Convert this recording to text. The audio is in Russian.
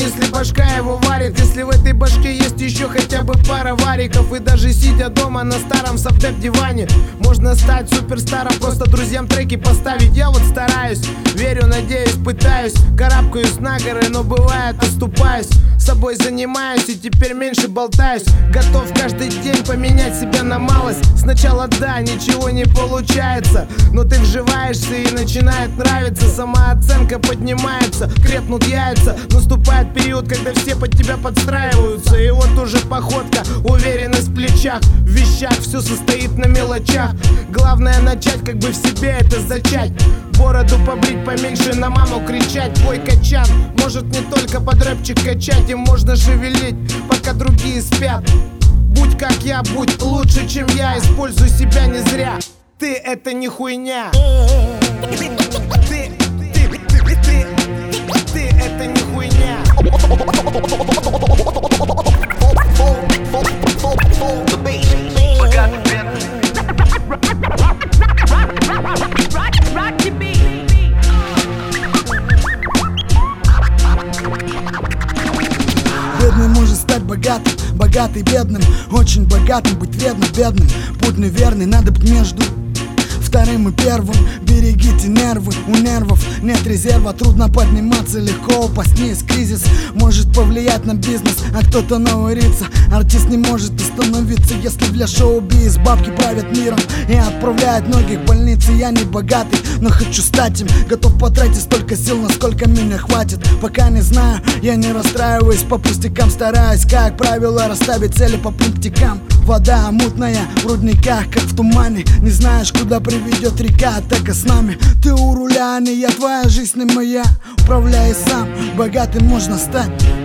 если башка его варит. Если в этой башке есть еще хотя бы пара вариков. И даже сидя дома на старом софтеп диване можно стать суперстаром, просто друзьям треки поставить. Я вот стараюсь, верю, надеюсь, пытаюсь, карабкаюсь на горы, но бывает оступаюсь. Собой занимаюсь и теперь меньше болтаюсь. Готов каждый день поменять себя на малость. Сначала да, ничего не получается, но ты вживаешься и начинает нравиться. Самооценка поднимается, крепнут яйца. Наступает период, когда все под тебя подстраиваются. И вот уже походка, уверенность в плечах. В вещах все состоит на мелочах. Главное начать, как бы в себе это зачать. Бороду побрить, поменьше на маму кричать. Твой качан может не только под рэпчик качать. Им можно шевелить, пока другие спят. Будь как я, будь лучше, чем я. Используй себя не зря. Ты это не хуйня. Ты это не хуйня. Бедный может стать богатым, богатый бедным. Очень богатым быть вредно бедным. Путь неверный, надо быть между вторым и первым. Берегите нервы, у нервов нет резерва. Трудно подниматься, легко упасть вниз. Кризис может повлиять на бизнес, а кто-то наварится. Артист не может остановиться, если для шоу-биз бабки правят миром и отправляют многих в больницы. Я не богатый, но хочу стать им. Готов потратить столько сил, насколько меня хватит. Пока не знаю, я не расстраиваюсь, по пустякам стараюсь, как правило, расставить цели по пунктикам. Вода мутная в рудниках, как в тумане. Не знаешь, куда приведет река, так и с нами. Ты у руля, а не я, твоя жизнь не моя. Управляй сам, богатым можно стать.